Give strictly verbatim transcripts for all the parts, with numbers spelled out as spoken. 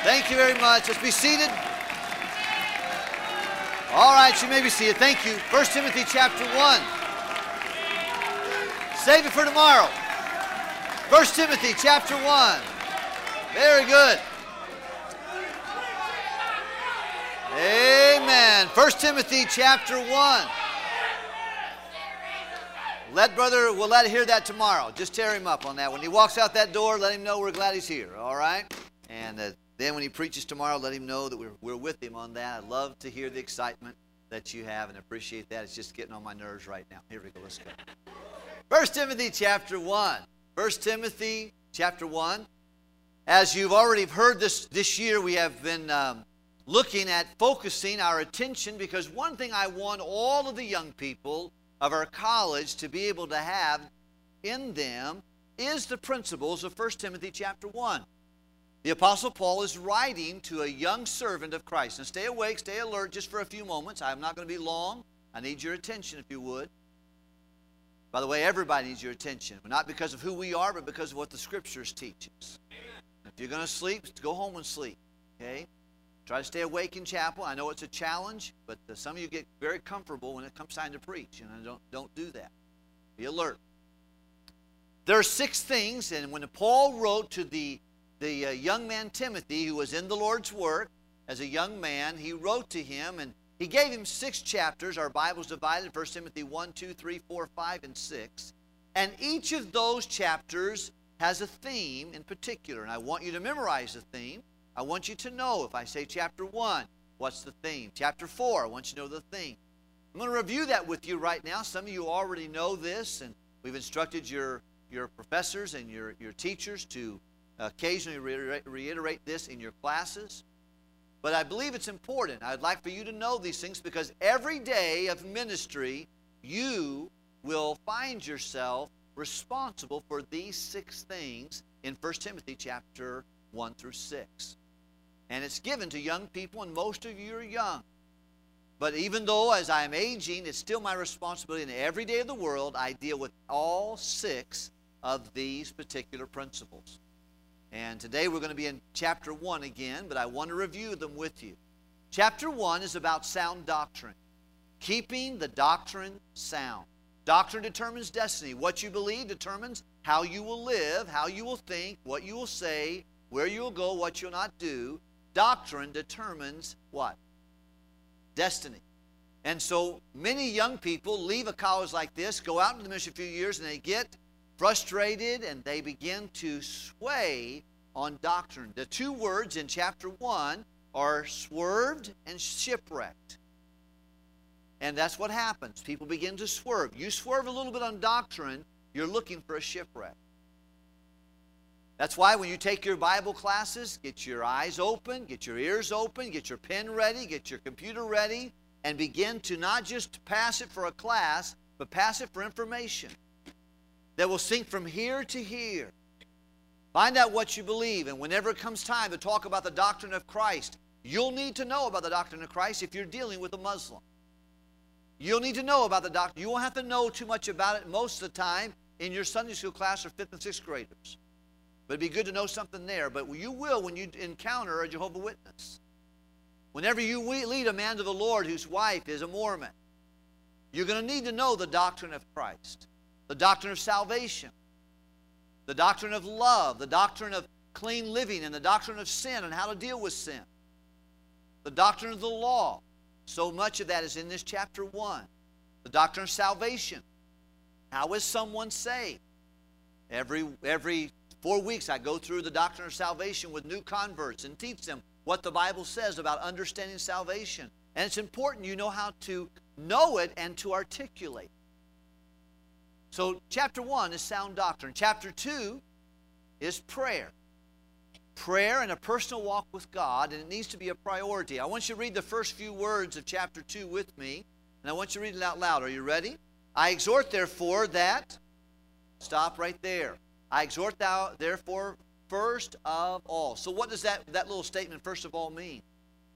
Thank you very much. Let's be seated. All right, you may be seated. Thank you. First Timothy chapter one. Save it for tomorrow. First Timothy chapter one. Very good. Amen. First Timothy chapter one. Let Brother Willett hear that tomorrow. Just tear him up on that. When he walks out that door, let him know we're glad he's here. All right? And uh, then when he preaches tomorrow, let him know that we're, we're with him on that. I love to hear the excitement that you have and appreciate that. It's just getting on my nerves right now. Here we go. Let's go. First Timothy chapter one. First Timothy chapter one. As you've already heard this, this year, we have been um, looking at focusing our attention, because one thing I want all of the young people of our college to be able to have in them is the principles of First Timothy chapter one. The Apostle Paul is writing to a young servant of Christ. And stay awake, stay alert just for a few moments. I'm not going to be long. I need your attention if you would. By the way, everybody needs your attention. Not because of who we are, but because of what the Scriptures teach us. If you're going to sleep, go home and sleep. Okay? Try to stay awake in chapel. I know it's a challenge, but uh, some of you get very comfortable when it comes time to preach. You know, don't, don't do that. Be alert. There are six things, and when Paul wrote to the, the uh, young man Timothy, who was in the Lord's work as a young man, he wrote to him, and he gave him six chapters. Our Bible's divided, First Timothy one, two, three, four, five, and six. And each of those chapters has a theme in particular, and I want you to memorize the theme. I want you to know, if I say chapter one, what's the theme? Chapter four, I want you to know the theme. I'm going to review that with you right now. Some of you already know this, and we've instructed your, your professors and your, your teachers to occasionally reiterate, reiterate this in your classes. But I believe it's important. I'd like for you to know these things, because every day of ministry, you will find yourself responsible for these six things in First Timothy chapter one through six. And it's given to young people, and most of you are young. But even though as I am aging, it's still my responsibility, and every day of the world I deal with all six of these particular principles. And today we're going to be in chapter one again, but I want to review them with you. Chapter one is about sound doctrine. Keeping the doctrine sound. Doctrine determines destiny. What you believe determines how you will live, how you will think, what you will say, where you will go, what you'll not do. Doctrine determines what? Destiny. And so many young people leave a college like this, go out into the ministry a few years, and they get frustrated, and they begin to sway on doctrine. The two words in chapter one are swerved and shipwrecked. And that's what happens. People begin to swerve. You swerve a little bit on doctrine, you're looking for a shipwreck. That's why when you take your Bible classes, get your eyes open, get your ears open, get your pen ready, get your computer ready, and begin to not just pass it for a class, but pass it for information that will sink from here to here. Find out what you believe, and whenever it comes time to talk about the doctrine of Christ, you'll need to know about the doctrine of Christ if you're dealing with a Muslim. You'll need to know about the doctrine. You won't have to know too much about it most of the time in your Sunday school class or fifth and sixth graders. But it'd be good to know something there. But you will when you encounter a Jehovah's Witness. Whenever you lead a man to the Lord whose wife is a Mormon, you're going to need to know the doctrine of Christ, the doctrine of salvation, the doctrine of love, the doctrine of clean living, and the doctrine of sin and how to deal with sin, the doctrine of the law. So much of that is in this chapter one. The doctrine of salvation. How is someone saved? Every, every four weeks I go through the doctrine of salvation with new converts and teach them what the Bible says about understanding salvation. And it's important you know how to know it and to articulate. So chapter one is sound doctrine. Chapter two is prayer. Prayer and a personal walk with God, and it needs to be a priority. I want you to read the first few words of chapter two with me, and I want you to read it out loud. Are you ready? I exhort, therefore, that, stop right there. I exhort thou, therefore, first of all. So what does that, that little statement, first of all, mean?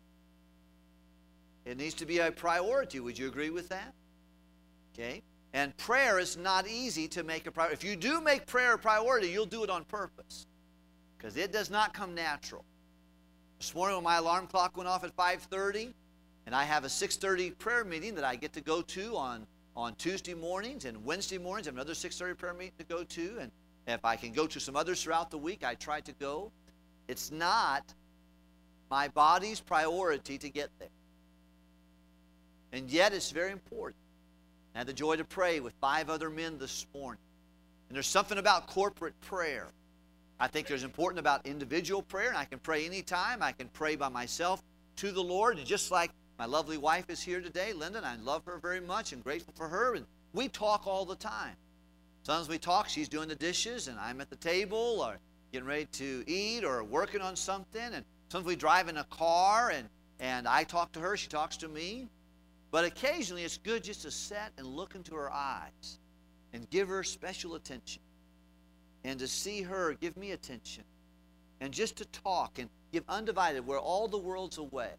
It needs to be a priority. Would you agree with that? Okay. And prayer is not easy to make a priority. If you do make prayer a priority, you'll do it on purpose, because it does not come natural. This morning when my alarm clock went off at five thirty, and I have a six thirty prayer meeting that I get to go to on, on Tuesday mornings, and Wednesday mornings I have another six thirty prayer meeting to go to, and if I can go to some others throughout the week, I try to go. It's not my body's priority to get there. And yet it's very important. I had the joy to pray with five other men this morning. And there's something about corporate prayer. I think there's important about individual prayer, and I can pray anytime. I can pray by myself to the Lord. And just like my lovely wife is here today, Linda, and I love her very much and grateful for her. And we talk all the time. Sometimes we talk, she's doing the dishes, and I'm at the table or getting ready to eat or working on something. And sometimes we drive in a car, and, and I talk to her, she talks to me. But occasionally it's good just to sit and look into her eyes and give her special attention. And to see her give me attention. And just to talk and give undivided where all the world's away.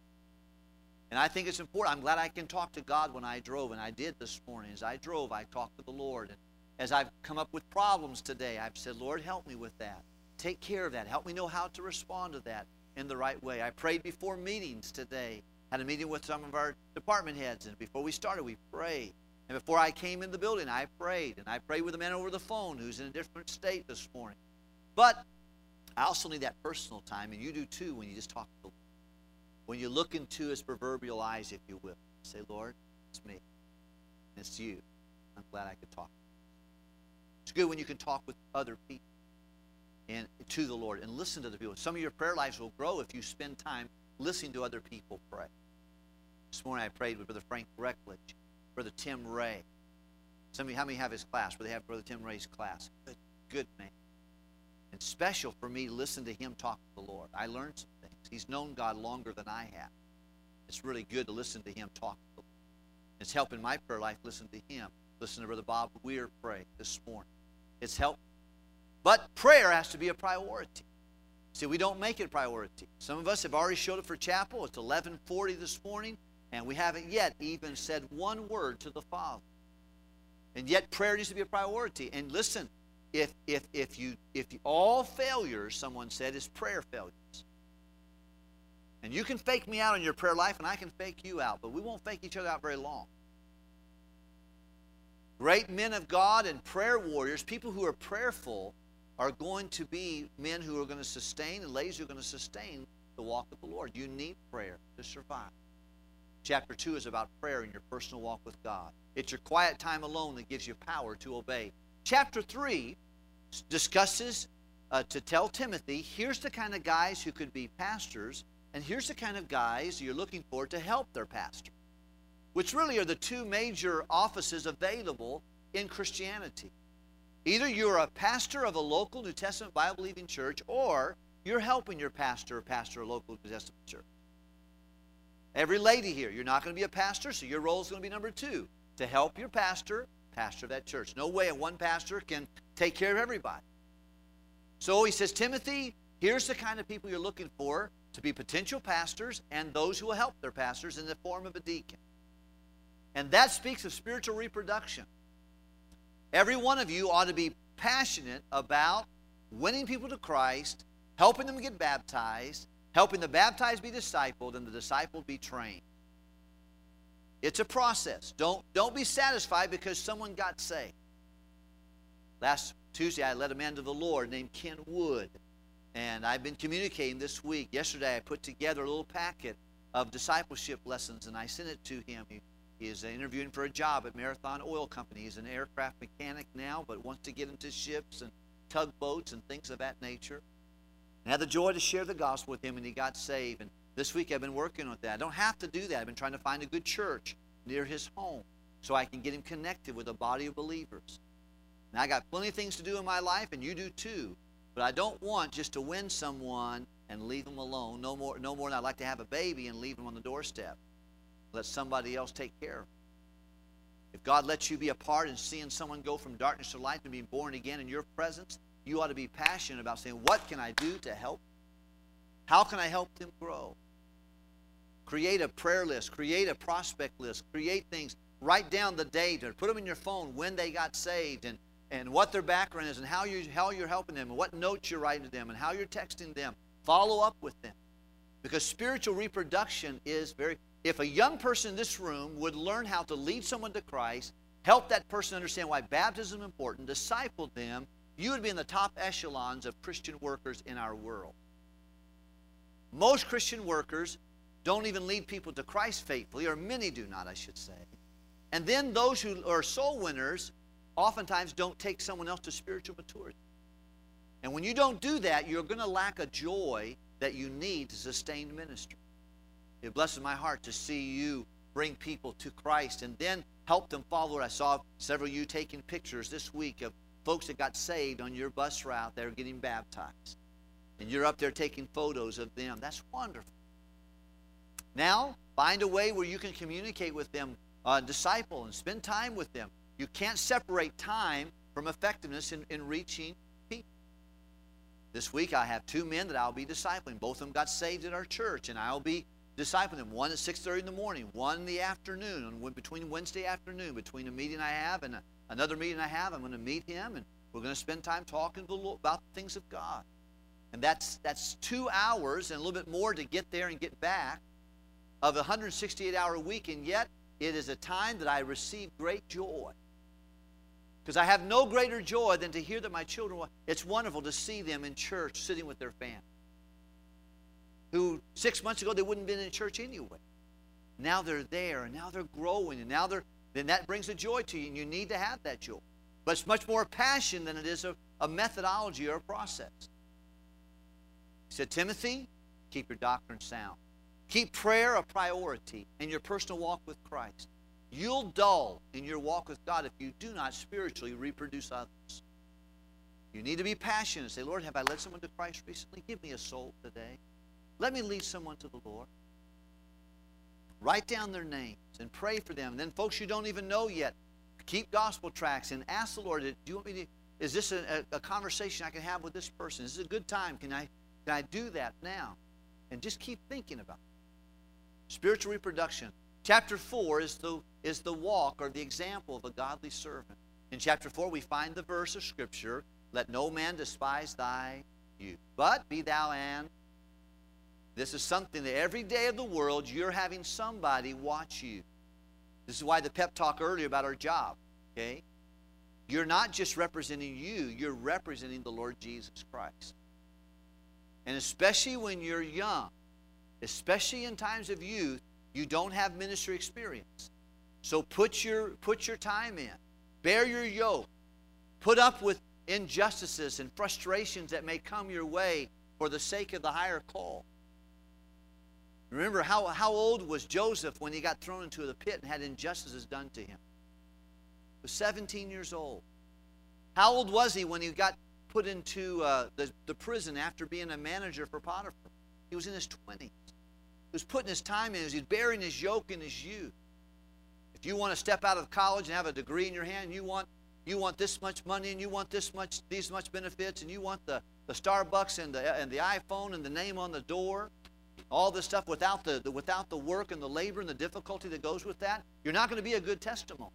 And I think it's important. I'm glad I can talk to God when I drove, and I did this morning. As I drove, I talked to the Lord. And as I've come up with problems today, I've said, Lord, help me with that. Take care of that. Help me know how to respond to that in the right way. I prayed before meetings today. Had a meeting with some of our department heads, and before we started, we prayed. And before I came in the building, I prayed. And I prayed with a man over the phone who's in a different state this morning. But I also need that personal time, and you do too when you just talk to the Lord. When you look into his proverbial eyes, if you will. Say, Lord, it's me. And it's you. I'm glad I could talk. It's good when you can talk with other people and to the Lord and listen to the people. Some of your prayer lives will grow if you spend time listening to other people pray. This morning I prayed with Brother Frank Reckledge, Brother Tim Ray. Some of you, how many have his class? Where they have Brother Tim Ray's class? Good, good man. And special for me to listen to him talk to the Lord. I learned some things. He's known God longer than I have. It's really good to listen to him talk to the Lord. It's helping my prayer life. Listen to him. Listen to Brother Bob Weir pray this morning. It's helped. But prayer has to be a priority. See, we don't make it a priority. Some of us have already showed up for chapel. It's eleven forty this morning, and we haven't yet even said one word to the Father. And yet prayer needs to be a priority. And listen, if if if you if you, all failures, someone said, is prayer failures. And you can fake me out in your prayer life, and I can fake you out, but we won't fake each other out very long. Great men of God and prayer warriors, people who are prayerful, are going to be men who are going to sustain and ladies who are going to sustain the walk of the Lord. You need prayer to survive. Chapter two is about prayer in your personal walk with God. It's your quiet time alone that gives you power to obey. Chapter three discusses uh, to tell Timothy, here's the kind of guys who could be pastors, and here's the kind of guys you're looking for to help their pastor, which really are the two major offices available in Christianity. Either you're a pastor of a local New Testament Bible-believing church, or you're helping your pastor or pastor of a local New Testament church. Every lady here, you're not going to be a pastor, so your role is going to be number two, to help your pastor, pastor of that church. No way a one pastor can take care of everybody. So he says, Timothy, here's the kind of people you're looking for to be potential pastors and those who will help their pastors in the form of a deacon. And that speaks of spiritual reproduction. Every one of you ought to be passionate about winning people to Christ, helping them get baptized, helping the baptized be discipled, and the discipled be trained. It's a process. Don't, don't be satisfied because someone got saved. Last Tuesday, I led a man to the Lord named Ken Wood, and I've been communicating this week. Yesterday, I put together a little packet of discipleship lessons, and I sent it to him. He, he is interviewing for a job at Marathon Oil Company. He's an aircraft mechanic now, but wants to get into ships and tugboats and things of that nature. I had the joy to share the gospel with him, and he got saved. And this week I've been working with that. I don't have to do that. I've been trying to find a good church near his home so I can get him connected with a body of believers. And I got plenty of things to do in my life, and you do too. But I don't want just to win someone and leave them alone. No more, no more than I'd like to have a baby and leave them on the doorstep. Let somebody else take care of them. If God lets you be a part in seeing someone go from darkness to light and being born again in your presence, you ought to be passionate about saying, what can I do to help? How can I help them grow? Create a prayer list. Create a prospect list. Create things. Write down the date or put them in your phone when they got saved and, and what their background is and how, you, how you're helping them and what notes you're writing to them and how you're texting them. Follow up with them. Because spiritual reproduction is very, if a young person in this room would learn how to lead someone to Christ, help that person understand why baptism is important, disciple them, you would be in the top echelons of Christian workers in our world. Most Christian workers don't even lead people to Christ faithfully, or many do not, I should say. And then those who are soul winners oftentimes don't take someone else to spiritual maturity. And when you don't do that, you're going to lack a joy that you need to sustain ministry. It blesses my heart to see you bring people to Christ and then help them follow it. I saw several of you taking pictures this week of folks that got saved on your bus route that are getting baptized. And you're up there taking photos of them. That's wonderful. Now, find a way where you can communicate with them, uh, disciple, and spend time with them. You can't separate time from effectiveness in, in reaching people. This week I have two men that I'll be discipling. Both of them got saved at our church, and I'll be discipling them. One at six thirty in the morning, one in the afternoon, between Wednesday afternoon, between a meeting I have and a, another meeting I have. I'm going to meet him, and we're going to spend time talking about the things of God. And that's, that's two hours and a little bit more to get there and get back of a one hundred sixty-eight hour week, and yet it is a time that I receive great joy. Because I have no greater joy than to hear that my children, it's wonderful to see them in church sitting with their family. Who six months ago they wouldn't have been in church anyway. Now they're there, and now they're growing, and now they're, then that brings a joy to you, and you need to have that joy. But it's much more a passion than it is a, a methodology or a process. He said, Timothy, keep your doctrine sound. Keep prayer a priority in your personal walk with Christ. You'll dull in your walk with God if you do not spiritually reproduce others. You need to be passionate and say, Lord, have I led someone to Christ recently? Give me a soul today. Let me lead someone to the Lord. Write down their names and pray for them. And then folks you don't even know yet, keep gospel tracts and ask the Lord, do you want me to, is this a, a conversation I can have with this person? Is this a good time? Can I, can I do that now? And just keep thinking about it. Spiritual reproduction. Chapter four is the, is the walk or the example of a godly servant. In chapter four, we find the verse of Scripture, let no man despise thy youth, but be thou an. This is something that every day of the world, you're having somebody watch you. This is why the pep talk earlier about our job, okay? You're not just representing you, you're representing the Lord Jesus Christ. And especially when you're young, especially in times of youth, you don't have ministry experience. So put your, put your time in. Bear your yoke. Put up with injustices and frustrations that may come your way for the sake of the higher call. Remember, how, how old was Joseph when he got thrown into the pit and had injustices done to him? He was seventeen years old. How old was he when he got put into uh, the, the prison after being a manager for Potiphar? He was in his twenties. He was putting his time in. He was bearing his yoke in his youth. If you want to step out of college and have a degree in your hand, you want, you want this much money, and you want this much, these much benefits, and you want the, the Starbucks and the, and the iPhone and the name on the door, all this stuff without the, the, without the work and the labor and the difficulty that goes with that, you're not going to be a good testimony.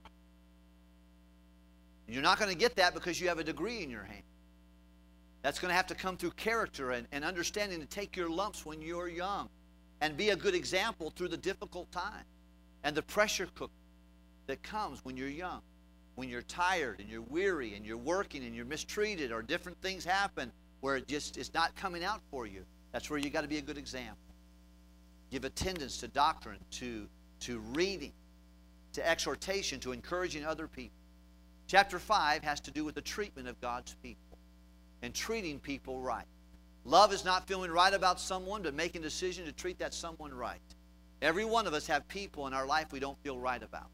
You're not going to get that because you have a degree in your hand. That's going to have to come through character and, and understanding to take your lumps when you're young and be a good example through the difficult times and the pressure cooker that comes when you're young, when you're tired and you're weary and you're working and you're mistreated or different things happen where it just is not coming out for you. That's where you got to be a good example. Give attendance to doctrine, to, to reading, to exhortation, to encouraging other people. Chapter five has to do with the treatment of God's people and treating people right. Love is not feeling right about someone, but making a decision to treat that someone right. Every one of us have people in our life we don't feel right about.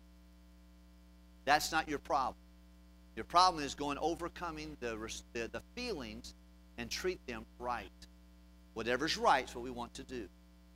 That's not your problem. Your problem is going overcoming the, the, the feelings and treat them right. Whatever's right is what we want to do.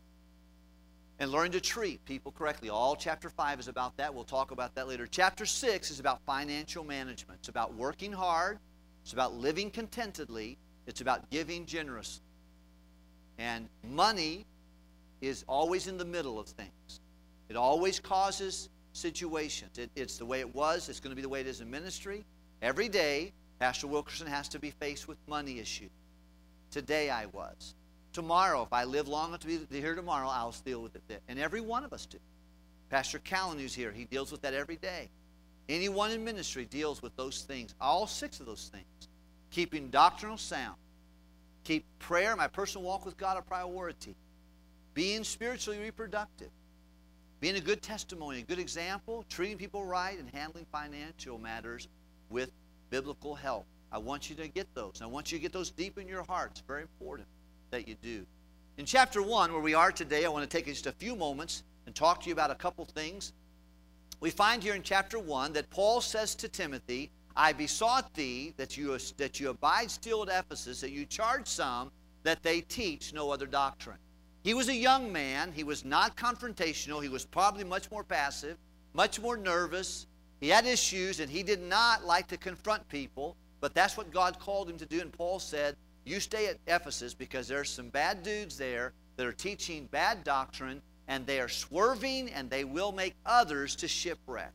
And learn to treat people correctly. All chapter five is about that. We'll talk about that later. Chapter six is about financial management. It's about working hard. It's about living contentedly. It's about giving generously. And money is always in the middle of things. It always causes situations. It, it's the way it was. It's going to be the way it is in ministry. Every day, Pastor Wilkerson has to be faced with money issues. Today I was. Tomorrow, if I live long enough to be here tomorrow, I'll deal with it. And every one of us do. Pastor Callan, who's here, he deals with that every day. Anyone in ministry deals with those things, all six of those things. Keeping doctrinal sound. Keep prayer, my personal walk with God, a priority. Being spiritually reproductive. Being a good testimony, a good example, treating people right, and handling financial matters with biblical help. I want you to get those. I want you to get those deep in your heart. It's very important that you do. In chapter one, where we are today, I want to take just a few moments and talk to you about a couple things. We find here in chapter one that Paul says to Timothy, I besought thee that you, that you abide still at Ephesus, that you charge some that they teach no other doctrine. He was a young man. He was not confrontational. He was probably much more passive, much more nervous. He had issues, and he did not like to confront people, but that's what God called him to do. And Paul said, you stay at Ephesus because there's some bad dudes there that are teaching bad doctrine, and they are swerving, and they will make others to shipwreck.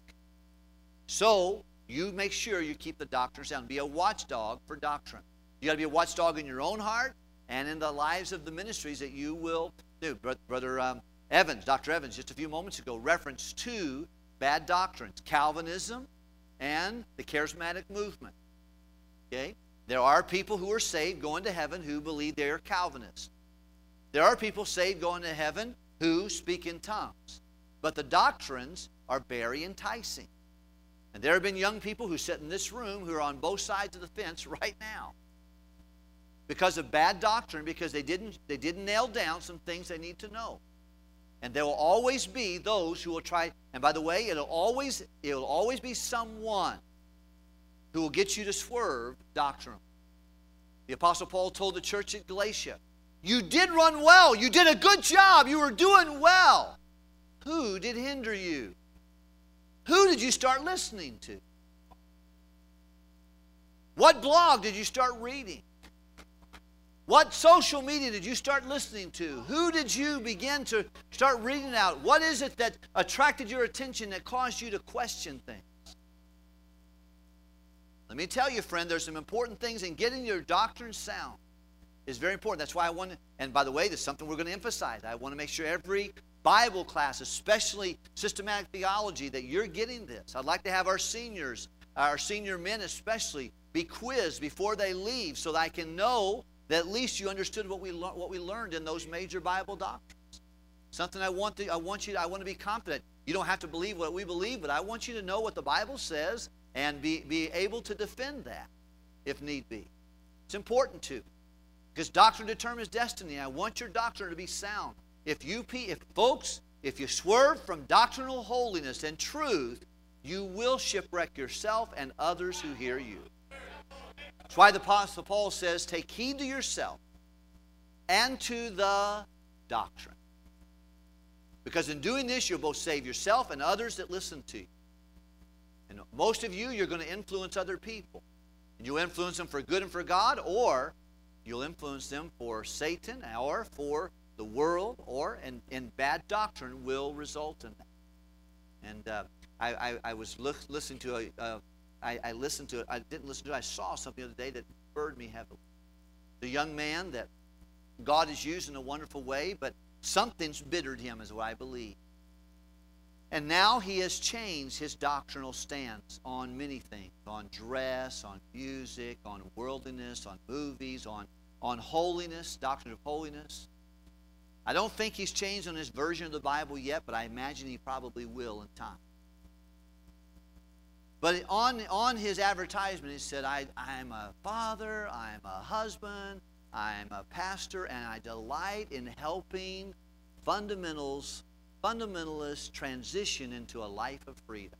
So you make sure you keep the doctrine sound. Be a watchdog for doctrine. You got to be a watchdog in your own heart and in the lives of the ministries that you will do. Brother um, Evans, Doctor Evans, just a few moments ago, referenced two bad doctrines, Calvinism and the charismatic movement. Okay? There are people who are saved going to heaven who believe they are Calvinists. There are people saved going to heaven who speak in tongues. But the doctrines are very enticing. And there have been young people who sit in this room who are on both sides of the fence right now because of bad doctrine, because they didn't, they didn't nail down some things they need to know. And there will always be those who will try, and by the way, it'll always, it'll always be someone who will get you to swerve doctrinally. The Apostle Paul told the church at Galatia, you did run well. You did a good job. You were doing well. Who did hinder you? Who did you start listening to? What blog did you start reading? What social media did you start listening to? Who did you begin to start reading out? What is it that attracted your attention that caused you to question things? Let me tell you, friend, there's some important things in getting your doctrine sound. Is very important. That's why I want to, and by the way, there's something we're going to emphasize. I want to make sure every Bible class, especially systematic theology, that you're getting this. I'd like to have our seniors, our senior men especially, be quizzed before they leave so that I can know that at least you understood what we, what we learned in those major Bible doctrines. Something I want, to, I want you to, I want to be confident. You don't have to believe what we believe, but I want you to know what the Bible says and be, be able to defend that if need be. It's important to. Because doctrine determines destiny. I want your doctrine to be sound. If you, if folks, if you swerve from doctrinal holiness and truth, you will shipwreck yourself and others who hear you. That's why the Apostle Paul says, take heed to yourself and to the doctrine. Because in doing this, you'll both save yourself and others that listen to you. And most of you, you're going to influence other people. And you'll influence them for good and for God, or you'll influence them for Satan or for the world, or and, and bad doctrine will result in that. And uh, I, I, I was look, listening to a, uh, I, I listened to it. I didn't listen to it. I saw something the other day that spurred me heavily. The young man that God has used in a wonderful way, but something's bittered him, is what I believe. And now he has changed his doctrinal stance on many things, on dress, on music, on worldliness, on movies, on, on holiness, doctrine of holiness. I don't think he's changed on his version of the Bible yet, but I imagine he probably will in time. But on, on his advertisement, he said, I, I'm a father, I'm a husband, I'm a pastor, and I delight in helping fundamentals fundamentalists transition into a life of freedom.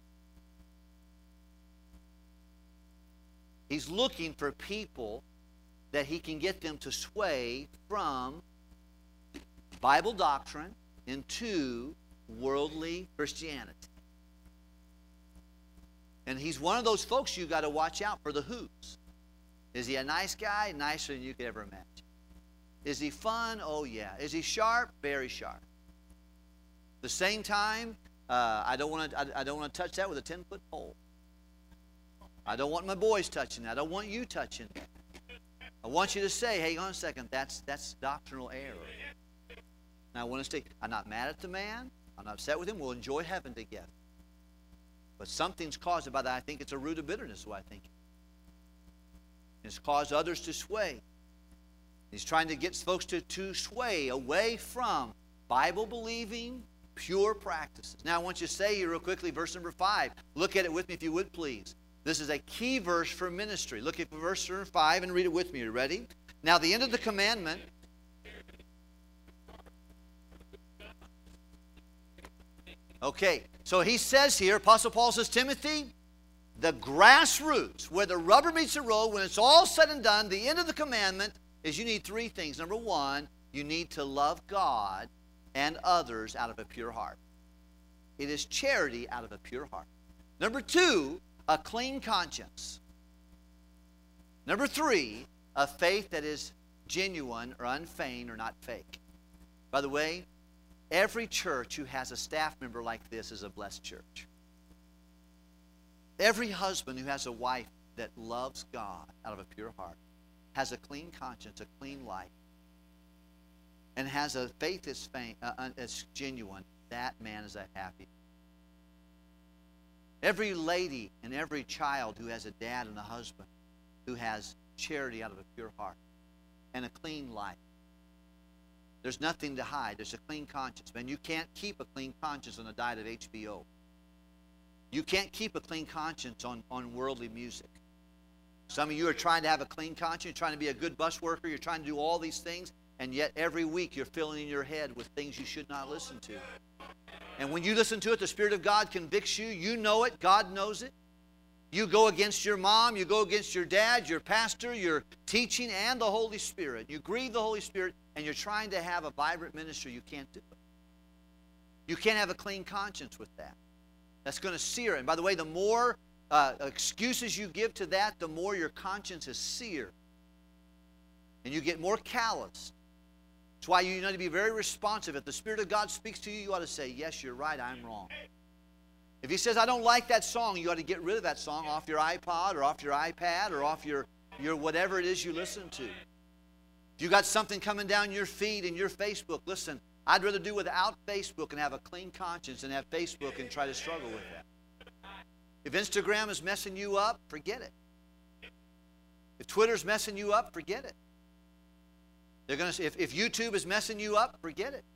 He's looking for people that he can get them to sway from Bible doctrine into worldly Christianity. And he's one of those folks you got to watch out for the who's. Is he a nice guy? Nicer than you could ever imagine. Is he fun? Oh yeah. Is he sharp? Very sharp. At the same time, uh, I don't want to. I, I don't want to touch that with a ten-foot pole. I don't want my boys touching that. I don't want you touching that. I want you to say, hey, hang on a second, that's, that's doctrinal error. Now, I want to stay, I'm not mad at the man. I'm not upset with him. We'll enjoy heaven together. But something's caused by that. I think it's a root of bitterness, is what I think. It's caused others to sway. He's trying to get folks to, to sway away from Bible-believing, pure practices. Now, I want you to say here real quickly, verse number five. Look at it with me if you would, please. This is a key verse for ministry. Look at verse number five and read it with me. Are you ready? Now, the end of the commandment. Okay, so he says here, Apostle Paul says, Timothy, the grassroots, where the rubber meets the road, when it's all said and done, the end of the commandment is you need three things. Number one, you need to love God and others out of a pure heart. It is charity out of a pure heart. Number two, a clean conscience. Number three, a faith that is genuine or unfeigned or not fake. By the way, every church who has a staff member like this is a blessed church. Every husband who has a wife that loves God out of a pure heart, has a clean conscience, a clean life, and has a faith that's, faint, uh, that's genuine, that man is a happy. Every lady and every child who has a dad and a husband who has charity out of a pure heart and a clean life. There's nothing to hide. There's a clean conscience. Man, you can't keep a clean conscience on a diet of H B O. You can't keep a clean conscience on, on worldly music. Some of you are trying to have a clean conscience. You're trying to be a good bus worker. You're trying to do all these things. And yet every week you're filling in your head with things you should not listen to. And when you listen to it, the Spirit of God convicts you. You know it. God knows it. You go against your mom. You go against your dad, your pastor, your teaching, and the Holy Spirit. You grieve the Holy Spirit, and you're trying to have a vibrant ministry. You can't do it. You can't have a clean conscience with that. That's going to sear it. And by the way, the more uh, excuses you give to that, the more your conscience is seared. And you get more calloused. That's why you need to be very responsive. If the Spirit of God speaks to you, you ought to say, yes, you're right, I'm wrong. If he says, I don't like that song, you ought to get rid of that song off your iPod or off your iPad or off your, your whatever it is you listen to. If you got something coming down your feed and your Facebook, listen, I'd rather do without Facebook and have a clean conscience than have Facebook and try to struggle with that. If Instagram is messing you up, forget it. If Twitter's messing you up, forget it. They're going to, if, if YouTube is messing you up, forget it.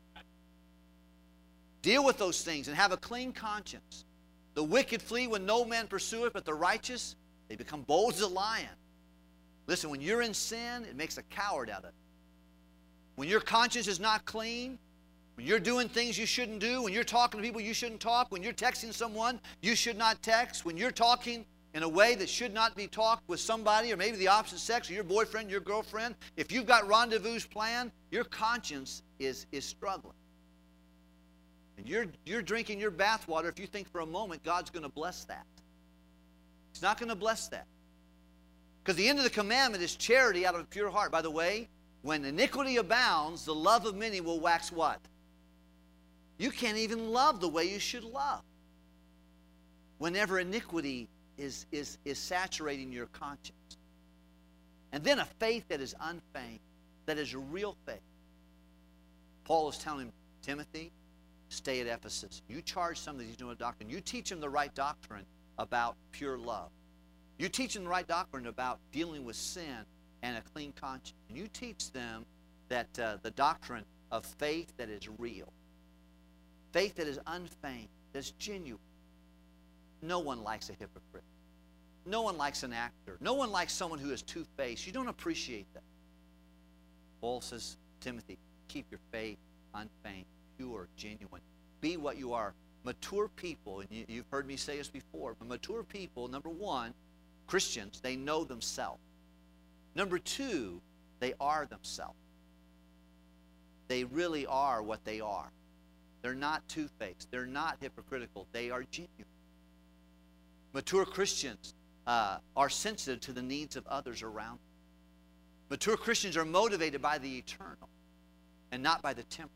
Deal with those things and have a clean conscience. The wicked flee when no man pursueth, but the righteous, they become bold as a lion. Listen, when you're in sin, it makes a coward out of it. When your conscience is not clean, when you're doing things you shouldn't do, when you're talking to people you shouldn't talk, when you're texting someone you should not text, when you're talking in a way that should not be talked with somebody, or maybe the opposite sex, or your boyfriend, your girlfriend, if you've got rendezvous planned, your conscience is, is struggling. And you're, you're drinking your bathwater if you think for a moment God's going to bless that. He's not going to bless that. Because the end of the commandment is charity out of a pure heart. By the way, when iniquity abounds, the love of many will wax what? You can't even love the way you should love. Whenever iniquity is, is, is saturating your conscience. And then a faith that is unfeigned, that is a real faith. Paul is telling Timothy, stay at Ephesus. You charge some that he's doing a doctrine. You teach them the right doctrine about pure love. You teach them the right doctrine about dealing with sin and a clean conscience. And you teach them that uh, the doctrine of faith that is real. Faith that is unfeigned, that's genuine. No one likes a hypocrite. No one likes an actor. No one likes someone who is two-faced. You don't appreciate that. Paul says, Timothy, keep your faith unfeigned, pure, genuine. Be what you are. Mature people, and you, you've heard me say this before, but mature people, number one, Christians, they know themselves. Number two, they are themselves. They really are what they are. They're not two-faced. They're not hypocritical. They are genuine. Mature Christians uh, are sensitive to the needs of others around them. Mature Christians are motivated by the eternal and not by the temporal.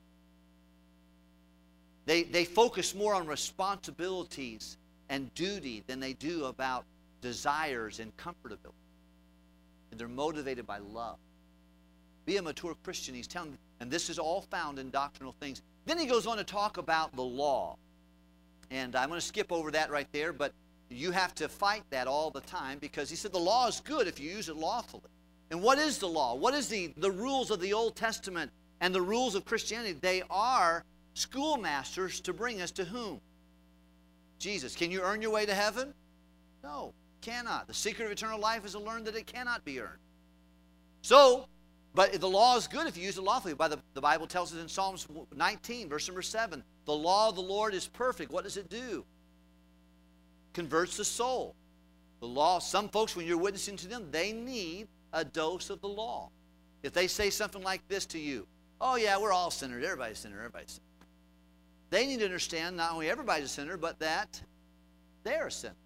They, they focus more on responsibilities and duty than they do about desires and comfortability. and they're motivated by love. Be a mature Christian, he's telling, and this is all found in doctrinal things. Then he goes on to talk about the law. And I'm going to skip over that right there, but you have to fight that all the time, because he said the law is good if you use it lawfully. And what is the law? What is the, the rules of the Old Testament and the rules of Christianity? They are schoolmasters to bring us to whom? Jesus. Can you earn your way to heaven? No, cannot. The secret of eternal life is to learn that it cannot be earned. So, but the law is good if you use it lawfully. By the, the Bible tells us in Psalms nineteen, verse number seven, the law of the Lord is perfect. What does it do? Converts the soul. The law, some folks, when you're witnessing to them, they need a dose of the law. If they say something like this to you, oh yeah, we're all sinners, everybody's a sinner, everybody's a sinner. They need to understand not only everybody's a sinner, but that they're a sinner.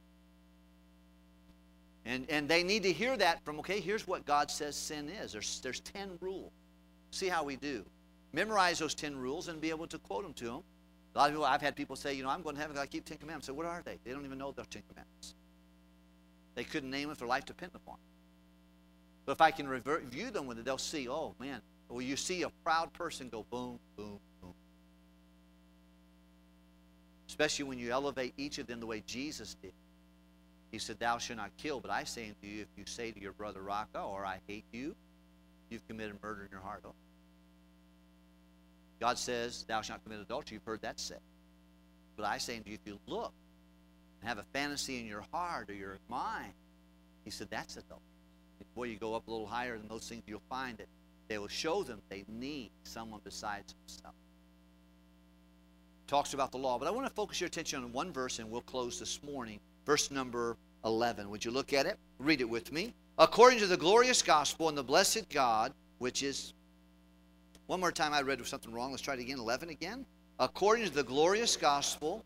And, and they need to hear that from, okay, here's what God says sin is. There's, there's ten rules. See how we do. Memorize those ten rules and be able to quote them to them. A lot of people, I've had people say, you know, I'm going to heaven because I keep Ten Commandments. So what are they? They don't even know they're Ten Commandments. They couldn't name them if their life depended upon it. But if I can review them with it, they'll see, oh, man, well, you see a proud person go boom, boom, boom. Especially when you elevate each of them the way Jesus did. He said, thou shalt not kill, but I say unto you, if you say to your brother, Raka, or I hate you, you've committed murder in your heart. Oh. God says, thou shalt not commit adultery. You've heard that said. But I say unto you, if you look and have a fantasy in your heart or your mind, he said, that's adultery. Before you go up a little higher than those things, you'll find that they will show them they need someone besides himself. Talks about the law. But I want to focus your attention on one verse, and we'll close this morning. Verse number eleven. Would you look at it? Read it with me. According to the glorious gospel and the blessed God, which is, one more time I read something wrong. Let's try it again. eleven again. According to the glorious gospel.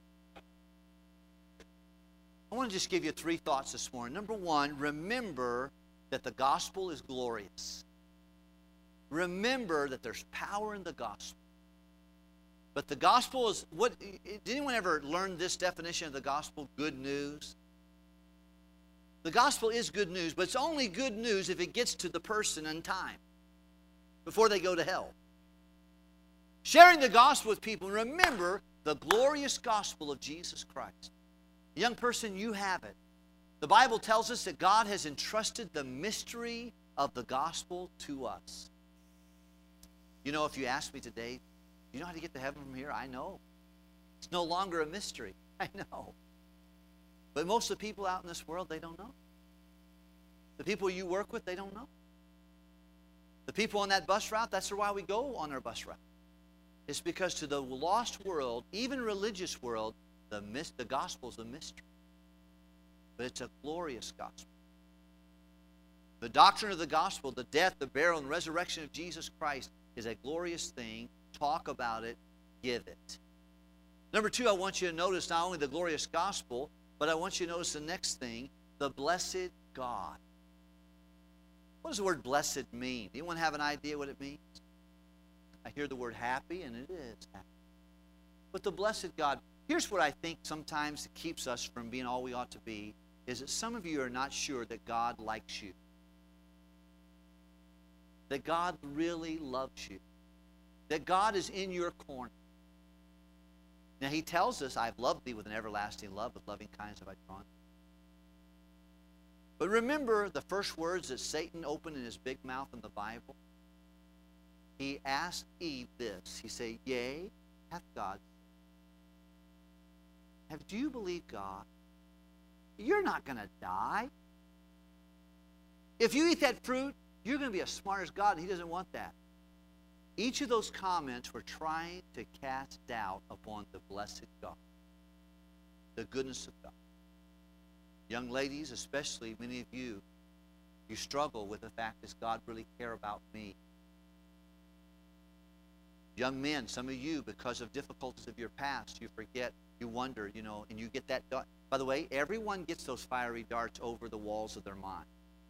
I want to just give you three thoughts this morning. Number one, remember that the gospel is glorious. Remember that there's power in the gospel. But the gospel is, what, did anyone ever learn this definition of the gospel? Good news. The gospel is good news, but it's only good news if it gets to the person in time, before they go to hell. Sharing the gospel with people, remember the glorious gospel of Jesus Christ. Young person, you have it. The Bible tells us that God has entrusted the mystery of the gospel to us. You know, if you ask me today, do you know how to get to heaven from here? I know. It's no longer a mystery. I know. But most of the people out in this world, they don't know. The people you work with, they don't know. The people on that bus route, that's why we go on our bus route. It's because to the lost world, even religious world, the, the gospel is a mystery. But it's a glorious gospel. The doctrine of the gospel, the death, the burial, and resurrection of Jesus Christ is a glorious thing. Talk about it. Give it. Number two, I want you to notice not only the glorious gospel, but I want you to notice the next thing, the blessed God. What does the word blessed mean? Anyone have an idea what it means? I hear the word happy, and it is happy. But the blessed God, here's what I think sometimes keeps us from being all we ought to be, is that some of you are not sure that God likes you. That God really loves you. That God is in your corner. Now he tells us, I've loved thee with an everlasting love, with loving kindness have I drawn. But remember the first words that Satan opened in his big mouth in the Bible? He asked Eve this. He said, yea, hath God said. Have, do you believe God? You're not going to die. If you eat that fruit, you're going to be as smart as God, and he doesn't want that. Each of those comments were trying to cast doubt upon the blessed God, the goodness of God. Young ladies, especially many of you, you struggle with the fact, does God really care about me? Young men, some of you, because of difficulties of your past, you forget, you wonder, you know, and you get that dart. By the way, everyone gets those fiery darts over the walls of their mind.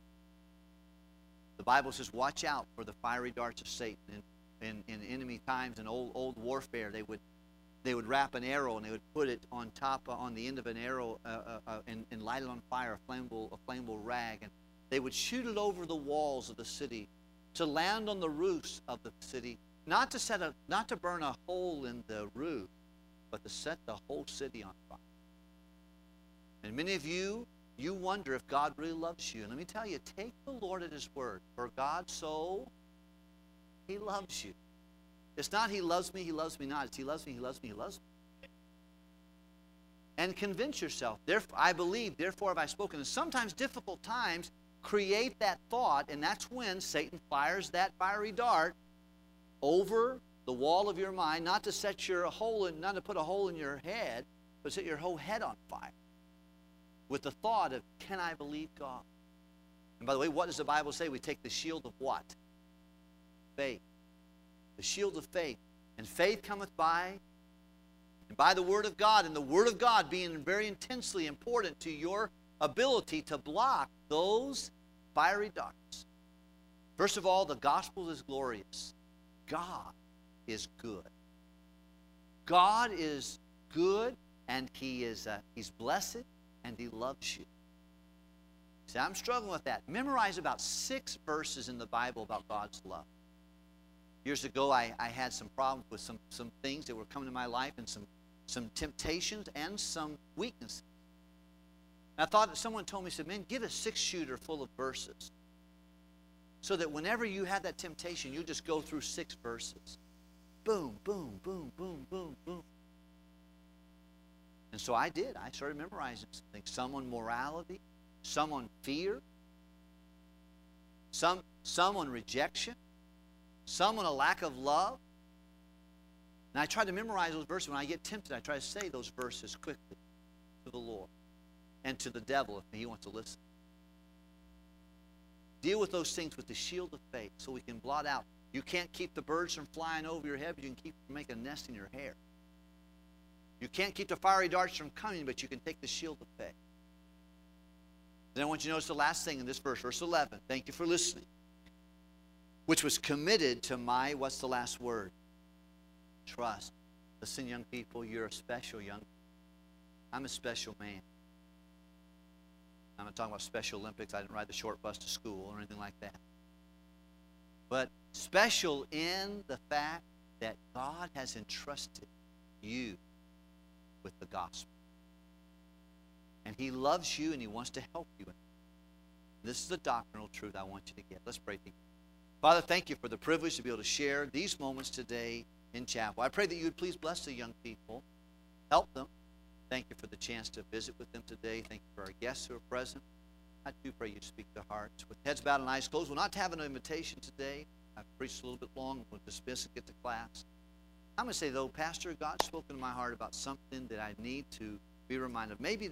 The Bible says, watch out for the fiery darts of Satan. And in, in enemy times, in old old warfare, they would they would wrap an arrow and they would put it on top, uh, on the end of an arrow, uh, uh, uh, and, and light it on fire, a flammable, a flammable rag. And They would shoot it over the walls of the city, to land on the roofs of the city, not to set a, not to burn a hole in the roof, but to set the whole city on fire. And many of you, you wonder if God really loves you. And let me tell you, take the Lord at His word. For God so, He loves you. It's not He loves me, He loves me not. It's He loves me, He loves me, He loves me. And convince yourself. Therefore, I believe, therefore have I spoken. And sometimes difficult times create that thought, and that's when Satan fires that fiery dart over the wall of your mind, not to set your hole in, not to put a hole in your head, but set your whole head on fire with the thought of, can I believe God? And by the way, what does the Bible say? We take the shield of what? Faith. The shield of faith. And faith cometh by, and by the word of God, and the word of God being very intensely important to your ability to block those fiery darts. First of all, the gospel is glorious. God is good. God is good, and He is uh, He's blessed, and He loves you. See, I'm struggling with that. Memorize about six verses in the Bible about God's love. Years ago, I, I had some problems with some, some things that were coming to my life, and some, some temptations and some weaknesses. And I thought that someone told me, said, man, get a six-shooter full of verses so that whenever you have that temptation, you just go through six verses. Boom, boom, boom, boom, boom, boom. And so I did. I started memorizing some things. Some on morality, some on fear, some, some on rejection, some on a lack of love. And I try to memorize those verses. When I get tempted, I try to say those verses quickly to the Lord and to the devil if he wants to listen. Deal with those things with the shield of faith so we can blot out. You can't keep the birds from flying over your head, but you can keep them from making a nest in your hair. You can't keep the fiery darts from coming, but you can take the shield of faith. Then I want you to notice the last thing in this verse, verse eleven. Thank you for listening. Which was committed to my, what's the last word? Trust. Listen, young people, you're a special young people. I'm a special man. I'm not talking about Special Olympics. I didn't ride the short bus to school or anything like that. But special in the fact that God has entrusted you with the gospel. And He loves you and He wants to help you. This is the doctrinal truth I want you to get. Let's pray together. Father, thank you for the privilege to be able to share these moments today in chapel. I pray that you would please bless the young people. Help them. Thank you for the chance to visit with them today. Thank you for our guests who are present. I do pray you speak to hearts. With heads bowed and eyes closed, we'll not have an invitation today. I've preached a little bit long. We'll dismiss and get to class. I'm going to say, though, Pastor, God's spoken to my heart about something that I need to be reminded of. Maybe